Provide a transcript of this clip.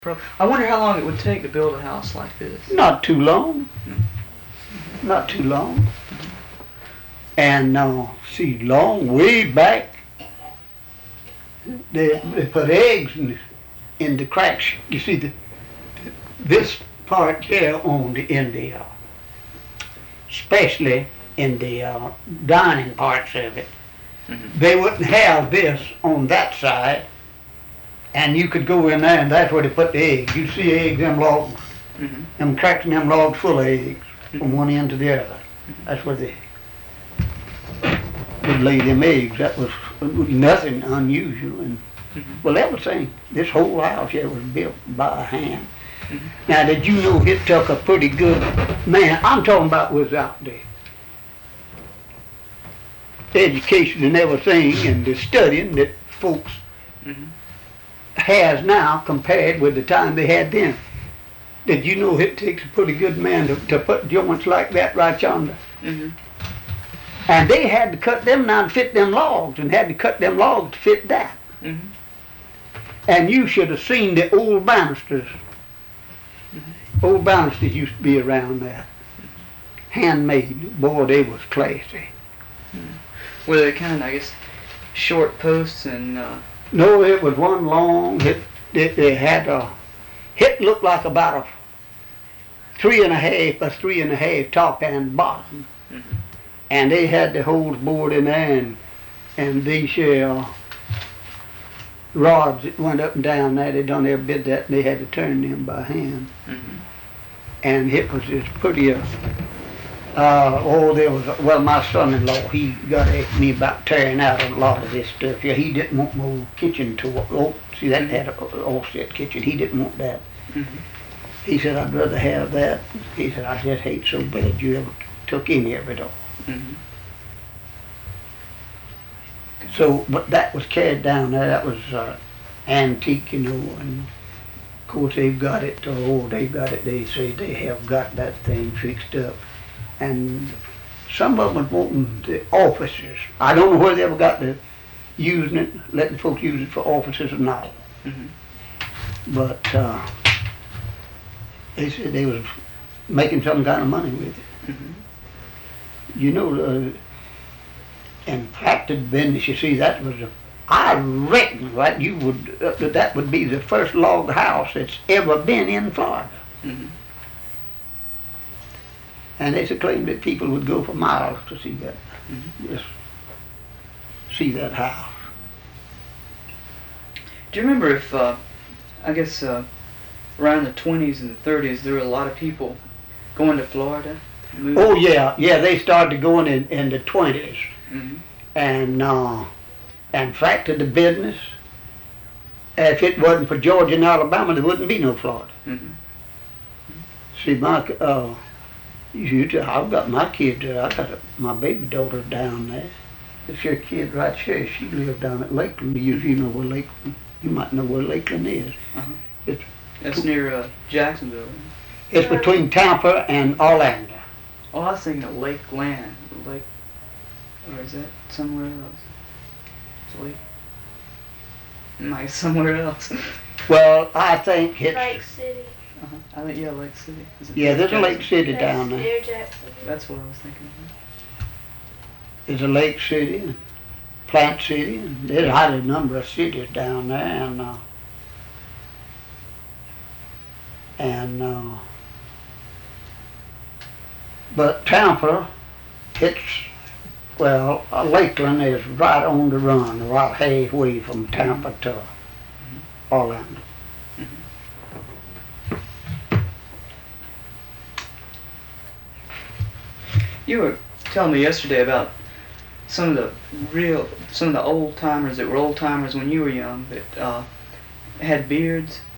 I wonder how long it would take to build a house like this. Not too long. Not too long. And see, long way back, they put eggs in the cracks. You see, this part here especially in the dining parts of it, they wouldn't have this on that side. And you could go in there, and that's where they put the eggs. You see eggs, them logs, them cracks in them logs full of eggs from one end to the other. That's where they would lay them eggs. That was nothing unusual. And well, everything, this whole house here was built by hand. Now, did you know it took a pretty good man? I'm talking about was out there. The education and everything, and the studying that folks has now compared with the time they had then. Did you know it takes a pretty good man to put joints like that right yonder? And they had to cut them now to fit them logs, and had to cut them logs to fit that. And you should have seen the old banisters. Old banisters used to be around there. Handmade. Boy, they was classy. Were they kind of, I guess, short posts and... No, it was one long, it looked like about a 3.5 by 3.5 top and bottom. And they had the holes bored in there, and these rods that went up and down there, they done every bit of that, and they had to turn them by hand. And it was just pretty, my son-in-law, he got at me about tearing out a lot of this stuff. Yeah, he didn't want no kitchen tool. Oh, see, that had an offset kitchen. He didn't want that. He said, I'd rather have that. He said, I just hate so bad you ever took any of it off. So, but that was carried down there. That was antique, and of course they've got it, they say they have got that thing fixed up. And some of them was wanting the offices. I don't know whether they ever got to using it, letting folks use it for offices or not. But they said they was making some kind of money with it. You know, in fact, the business, you see, that was I reckon that would be the first log house that's ever been in Florida. And there's a claim that people would go for miles to see that, just see that house. Do you remember if, I guess, around the 20s and the 30s, there were a lot of people going to Florida? Oh, yeah, they started going in the 20s. And in fact, of the business, if it wasn't for Georgia and Alabama, there wouldn't be no Florida. See, I've got my kids there. I got my baby daughter down there. This your kid right here, she lived down at Lakeland. You know where Lakeland, you might know where Lakeland is. That's near Jacksonville. It's between Tampa and Orlando. Oh, I was thinking of Lakeland. Or is that somewhere else? It's Lake? No, it's somewhere else. Well, I think it's... Lake City. I think, Lake City. Yeah, there's a Lake City down there. Near Jacksonville. That's what I was thinking of. There's a Lake City, Plant City, and there's a high number of cities down there, but Tampa, Lakeland is right on the run, right halfway from Tampa to Orlando. You were telling me yesterday about some of the old timers that were old timers when you were young that had beards.